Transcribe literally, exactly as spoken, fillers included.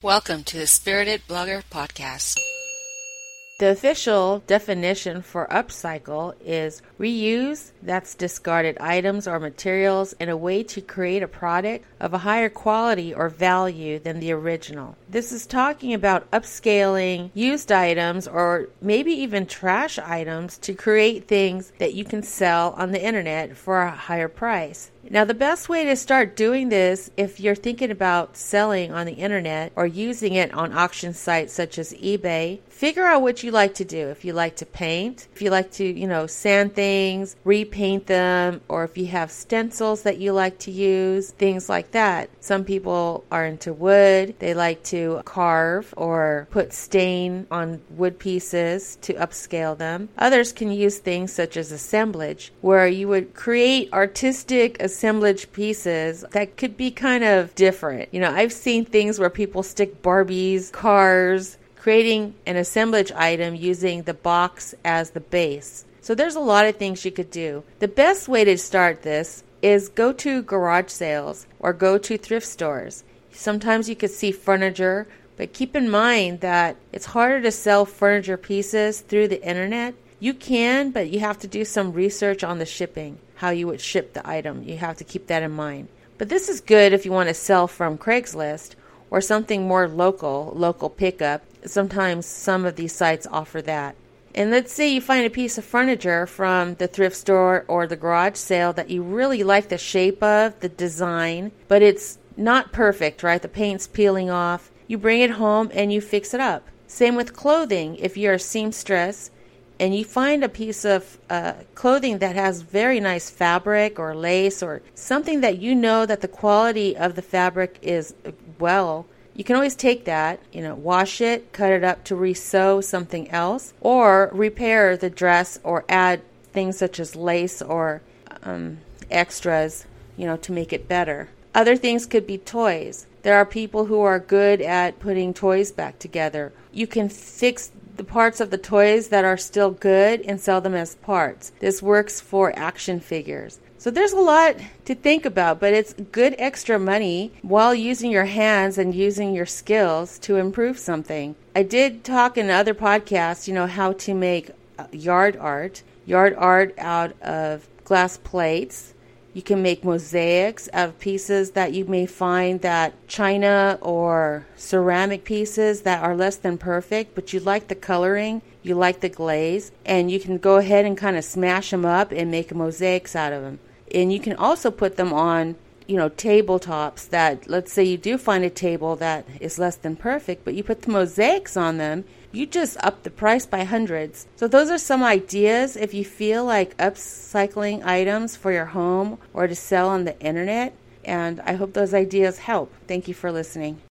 Welcome to the Spirited Blogger Podcast. The official definition for upcycle is reuse, that's discarded items or materials, in a way to create a product of a higher quality or value than the original. This is talking about upscaling used items or maybe even trash items to create things that you can sell on the internet for a higher price. Now, the best way to start doing this, if you're thinking about selling on the internet or using it on auction sites such as eBay, figure out what you like to do. If you like to paint, if you like to, you know, sand things, repaint them, or if you have stencils that you like to use, things like that. Some people are into wood. They like to carve or put stain on wood pieces to upscale them. Others can use things such as assemblage, where you would create artistic assemblage pieces that could be kind of different. You know, I've seen things where people stick Barbies, cars, creating an assemblage item using the box as the base. So there's a lot of things you could do. The best way to start this is go to garage sales or go to thrift stores. Sometimes you could see furniture, but keep in mind that it's harder to sell furniture pieces through the internet. You can, but you have to do some research on the shipping, how you would ship the item. You have to keep that in mind. But this is good if you want to sell from Craigslist or something more local, local pickup. Sometimes some of these sites offer that. And let's say you find a piece of furniture from the thrift store or the garage sale that you really like the shape of, the design, but it's not perfect, right? The paint's peeling off. You bring it home and you fix it up. Same with clothing. If you're a seamstress and you find a piece of uh, clothing that has very nice fabric or lace or something that you know that the quality of the fabric is well, you can always take that, you know, wash it, cut it up to re-sew something else, or repair the dress or add things such as lace or um, extras, you know, to make it better. Other things could be toys. There are people who are good at putting toys back together. You can fix the parts of the toys that are still good and sell them as parts. This works for action figures. So there's a lot to think about, but it's good extra money while using your hands and using your skills to improve something. I did talk in other podcasts, you know, how to make yard art, yard art out of glass plates. You can make mosaics out of pieces that you may find that china or ceramic pieces that are less than perfect, but you like the coloring, you like the glaze, and you can go ahead and kind of smash them up and make mosaics out of them. And you can also put them on, you know, tabletops that, let's say you do find a table that is less than perfect, but you put the mosaics on them, you just up the price by hundreds. So those are some ideas if you feel like upcycling items for your home or to sell on the internet. And I hope those ideas help. Thank you for listening.